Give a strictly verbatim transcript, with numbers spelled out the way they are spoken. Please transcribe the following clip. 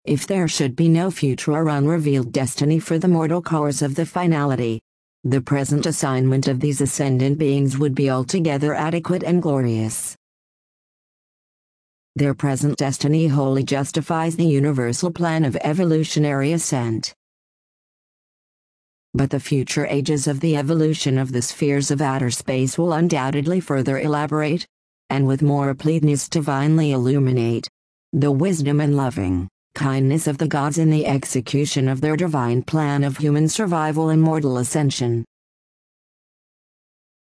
if there should be no future or unrevealed destiny for the mortal cores of the finality, the present assignment of these ascendant beings would be altogether adequate and glorious. Their present destiny wholly justifies the universal plan of evolutionary ascent. But the future ages of the evolution of the spheres of outer space will undoubtedly further elaborate, and with more completeness divinely illuminate, the wisdom and loving kindness of the gods in the execution of their divine plan of human survival and mortal ascension.